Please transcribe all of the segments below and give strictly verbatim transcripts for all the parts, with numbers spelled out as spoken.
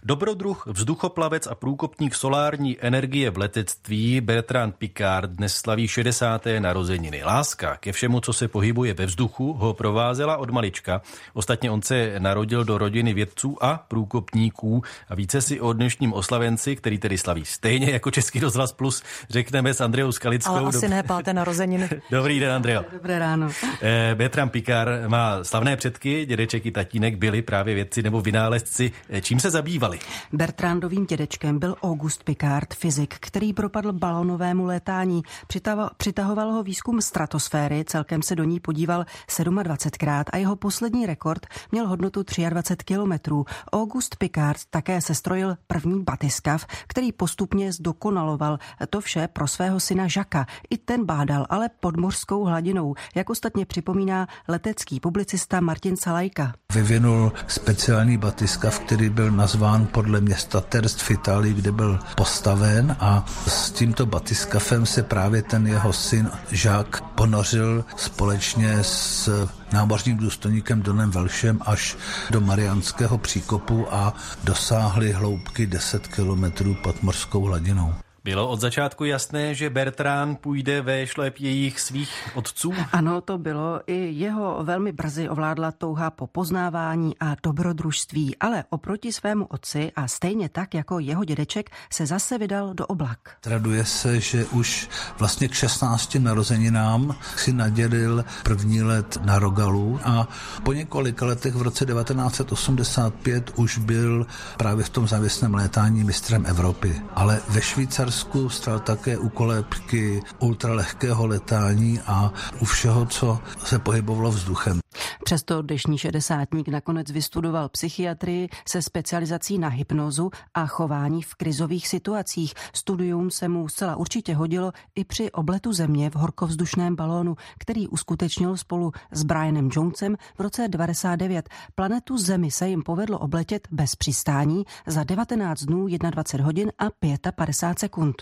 Dobrodruh, vzduchoplavec a průkopník solární energie v letectví Bertrand Piccard dnes slaví šedesáté narozeniny. Láska ke všemu, co se pohybuje ve vzduchu, ho provázela od malička. Ostatně on se narodil do rodiny vědců a průkopníků a více si o dnešním oslavenci, který tedy slaví stejně jako Český rozhlas Plus, řekneme s Andreou Skalickou. Ale asi Dob... ne páté narozeniny. Dobrý den, Andreo. Dobré ráno. Eh, Bertrand Piccard má slavné předky, dědeček i tatínek byli právě vědci nebo vynálezci. Čím se zabývali? Bertrandovým dědečkem byl Auguste Piccard, fyzik, který propadl balónovému létání. Přitahoval ho výzkum stratosféry, celkem se do ní podíval dvacetkrát a jeho poslední rekord měl hodnotu dvacet tři kilometrů. Auguste Piccard také sestrojil první batyskav, který postupně zdokonaloval. To vše pro svého syna Jacquesa. I ten bádal, ale pod mořskou hladinou, jak ostatně připomíná letecký publicista Martin Salajka. Vyvinul speciální batyskav, který byl nazván podle města Terst v Itálii, kde byl postaven, a s tímto batyskafem se právě ten jeho syn Jacques ponořil společně s námořním důstojníkem Donem Welshem až do Mariánského příkopu a dosáhli hloubky deset kilometrů pod mořskou hladinou. Bylo od začátku jasné, že Bertrand půjde ve šlépějích svých otců? Ano, to bylo. I jeho velmi brzy ovládla touha po poznávání a dobrodružství, ale oproti svému otci a stejně tak jako jeho dědeček se zase vydal do oblak. Traduje se, že už vlastně k šestnácti narozeninám si nadělil první let na Rogalu a po několika letech v roce devatenáct set osmdesát pět už byl právě v tom závěsném létání mistrem Evropy. Ale ve Švýcarsku stál také u kolébky ultralehkého letání a u všeho, co se pohybovalo vzduchem. Přesto dnešní šedesátník nakonec vystudoval psychiatrii se specializací na hypnózu a chování v krizových situacích. Studium se mu zcela určitě hodilo i při obletu země v horkovzdušném balónu, který uskutečnil spolu s Brianem Jonesem v roce devadesát devět. Planetu Zemi se jim povedlo obletět bez přistání za devatenáct dnů, dvacet jedna hodin a padesát pět sekund.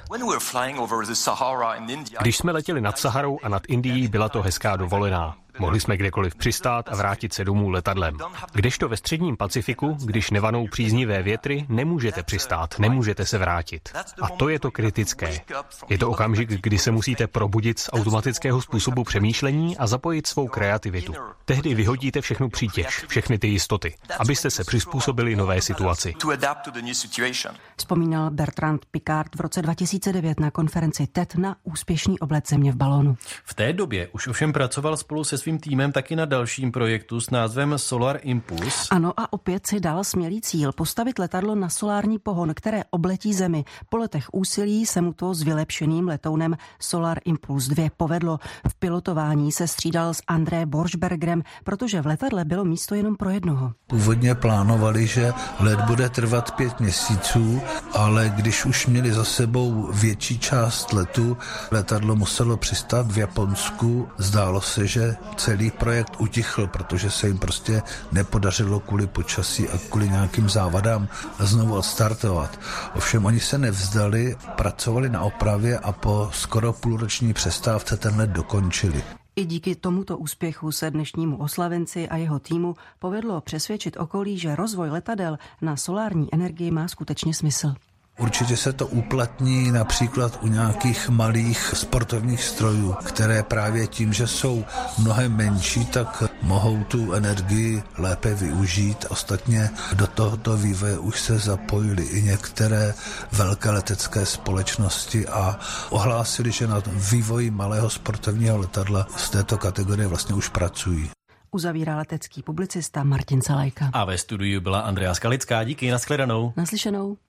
Když jsme letěli nad Saharou a nad Indií, byla to hezká dovolená. Mohli jsme kdekoliv přistát a vrátit se domů letadlem. Kdežto ve středním Pacifiku, když nevanou příznivé větry, nemůžete přistát, nemůžete se vrátit. A to je to kritické. Je to okamžik, kdy se musíte probudit z automatického způsobu přemýšlení a zapojit svou kreativitu. Tehdy vyhodíte všechnu přítěž, všechny ty jistoty, abyste se přizpůsobili nové situaci. Vzpomínal Bertrand Piccard v roce dva tisíce devět na konferenci T E D na úspěšný oblet země v balónu. V té době už ovšem pracoval spolu se svým týmem taky na dalším projektu s názvem Solar Impulse. Ano, a opět si dal smělý cíl postavit letadlo na solární pohon, které obletí Zemi. Po letech úsilí se mu to s vylepšeným letounem Solar Impulse dva povedlo. V pilotování se střídal s André Borschbergerem, protože v letadle bylo místo jenom pro jednoho. Původně plánovali, že let bude trvat pět měsíců, ale když už měli za sebou větší část letu, letadlo muselo přistát v Japonsku. Zdálo se, že celý projekt utichl, protože se jim prostě nepodařilo kvůli počasí a kvůli nějakým závadám znovu odstartovat. Ovšem oni se nevzdali, pracovali na opravě a po skoro půlroční přestávce ten let dokončili. I díky tomuto úspěchu se dnešnímu oslavenci a jeho týmu povedlo přesvědčit okolí, že rozvoj letadel na solární energii má skutečně smysl. Určitě se to uplatní například u nějakých malých sportovních strojů, které právě tím, že jsou mnohem menší, tak mohou tu energii lépe využít. Ostatně do tohoto vývoje už se zapojily i některé velké letecké společnosti a ohlásili, že na vývoji malého sportovního letadla z této kategorie vlastně už pracují. Uzavírá letecký publicista Martin Salajka. A ve studiu byla Andrea Skalická. Díky, nashledanou. Naslyšenou.